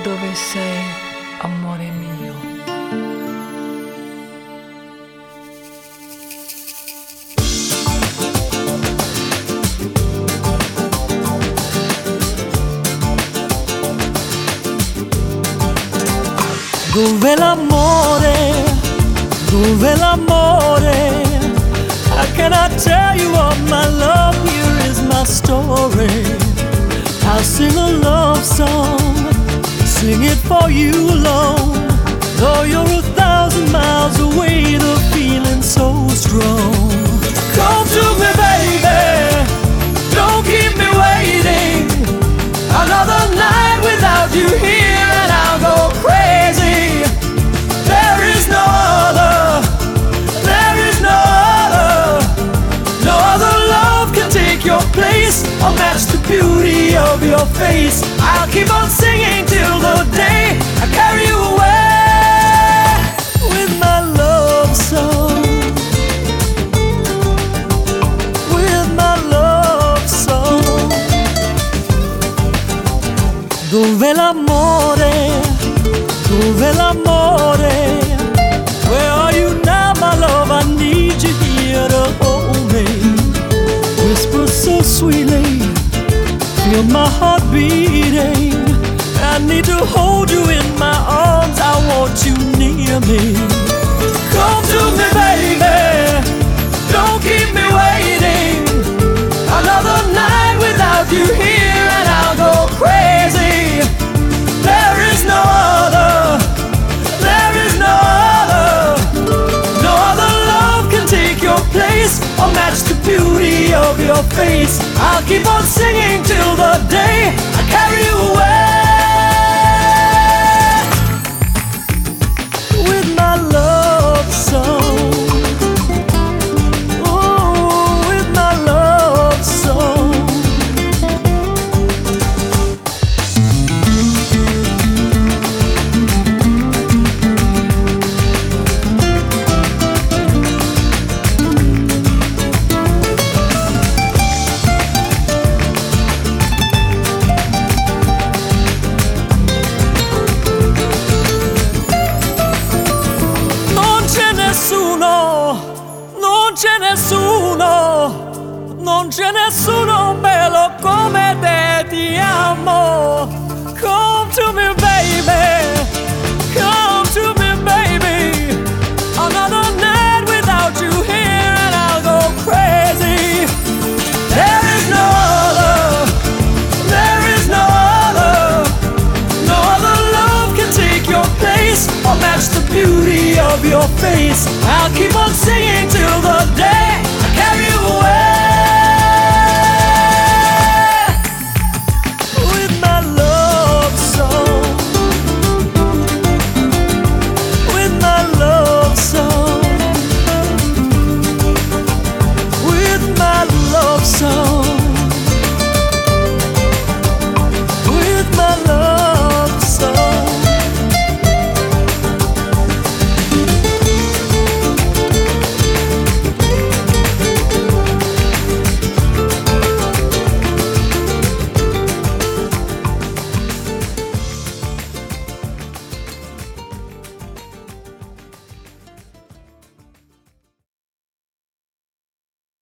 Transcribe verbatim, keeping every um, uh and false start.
dove sei, amore mio. Dove l'amore, dove l'amore? How can I tell you all my love? Here is my story. I'll sing a love song, sing it for you alone. Though you're a thousand miles away, the feeling's so strong. Come to me, baby, don't keep me waiting. Another night without you here and I'll go crazy. There is no other, there is no other. No other love can take your place or match the beauty of your face. I'll keep on singing till the day I carry you away with my love song, with my love song. Dove l'amore, dove l'amore? Where are you now, my love? I need you here to hold me. Whisper so sweetly, feel my heart beating. I need to hold you in my arms, I want you near me. Come to me, baby, don't keep me waiting. Another night without you here and I'll go crazy. There is no other, there is no other. No other love can take your place or match the beauty of your face. I'll keep on singing till the day I carry you away with my love song. Oh, with my love song. Non c'è nessuno, non c'è nessuno bello come te, ti amo. Come to me, baby, come to me, baby. Another night without you here and I'll go crazy. There is no other, there is no other. No other love can take your place or match the beauty of your face. I'll keep on singing